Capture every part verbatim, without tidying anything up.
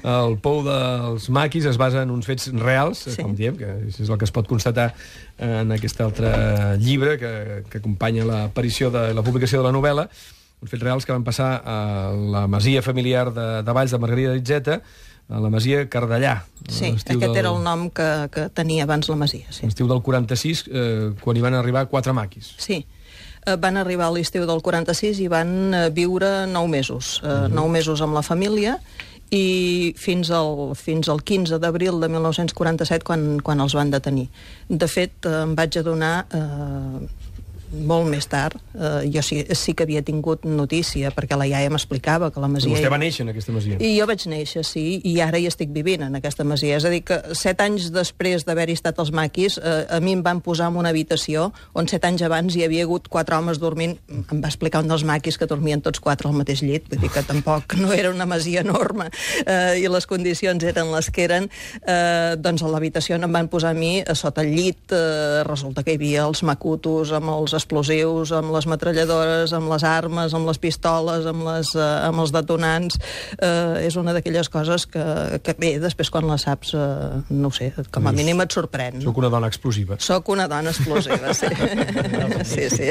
El pou dels maquis es basa en uns fets reals, sí. com diem, que és el que es pot constatar en aquest altre llibre que, que acompanya l'aparició de la publicació de la novel·la, uns fets reals que van passar a la masia familiar de, de Valls de Margarida d'Itzeta, a la masia Cardellà. Sí, aquest del... era el nom que, que tenia abans la masia. Sí. L'estiu del quaranta-sis, eh, quan hi van arribar quatre maquis. Sí, eh, van arribar a l'estiu del quaranta-sis i van eh, viure nou mesos. Eh, uh-huh. Nou mesos amb la família i fins al, fins al quinze d'abril de mil nou-cents quaranta-set quan, quan els van detenir. De fet, eh, em vaig adonar... Eh, molt més tard, eh, jo sí, sí que havia tingut notícia, perquè la iaia m'explicava que la masia... Però vostè va néixer en aquesta masia. I jo vaig néixer, sí, i ara hi estic vivint en aquesta masia. És a dir, que set anys després d'haver-hi estat els maquis, eh, a mi em van posar en una habitació on set anys abans hi havia hagut quatre homes dormint. Em va explicar un dels maquis que dormien tots quatre al mateix llit, vull dir que tampoc no era una masia enorme, eh, i les condicions eren les que eren. Eh, doncs a l'habitació em van posar a mi a sota el llit, eh, resulta que hi havia els macutos amb els explosius, amb les metralladores, amb les armes, amb les pistoles, amb, les, uh, amb els detonants. Uh, és una d'aquelles coses que, que bé, després quan la saps, uh, no ho sé, com a mínim et sorprèn. Soc una dona explosiva. Soc una dona explosiva, sí. sí, sí.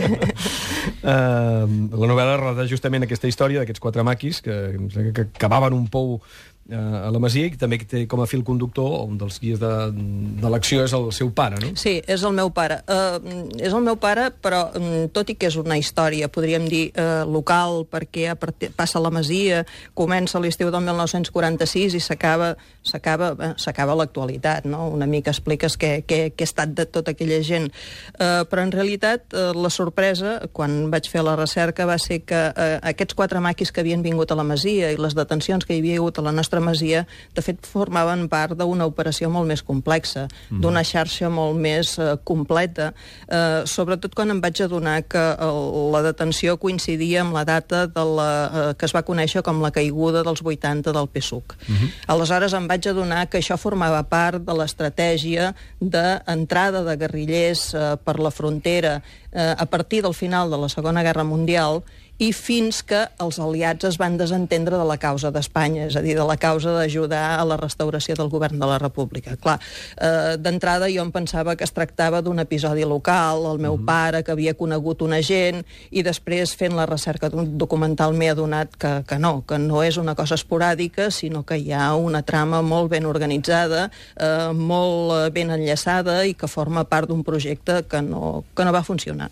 Uh, la novel·la relata justament aquesta història d'aquests quatre maquis que, que cavaven un pou a la masia, i també té com a fil conductor un dels guies de, de l'acció és el seu pare, no? Sí, és el meu pare. Uh, és el meu pare, però um, tot i que és una història, podríem dir, uh, local, perquè a part... passa a la masia, comença l'estiu del mil nou-cents quaranta-sis i s'acaba s'acaba eh, s'acaba l'actualitat, no? Una mica expliques què, què, què ha estat de tota aquella gent. Uh, però en realitat, uh, la sorpresa, quan vaig fer la recerca, va ser que uh, aquests quatre maquis que havien vingut a la masia i les detencions que hi havia hagut a la nostra masia, de fet, formaven part d'una operació molt més complexa, mm. d'una xarxa molt més uh, completa, uh, sobretot quan em vaig adonar que el, la detenció coincidia amb la data de la, uh, que es va conèixer com la caiguda dels vuitanta del P S U C. Mm-hmm. Aleshores em vaig adonar que això formava part de l'estratègia d'entrada de guerrillers uh, per la frontera uh, a partir del final de la Segona Guerra Mundial, i fins que els aliats es van desentendre de la causa d'Espanya, és a dir, de la causa d'ajudar a la restauració del govern de la República. Clar, eh, d'entrada jo em pensava que es tractava d'un episodi local, el meu mm. pare que havia conegut un agent, i després fent la recerca documental m'he adonat que, que no, que no és una cosa esporàdica, sinó que hi ha una trama molt ben organitzada, eh, molt ben enllaçada i que forma part d'un projecte que no, que no va funcionar.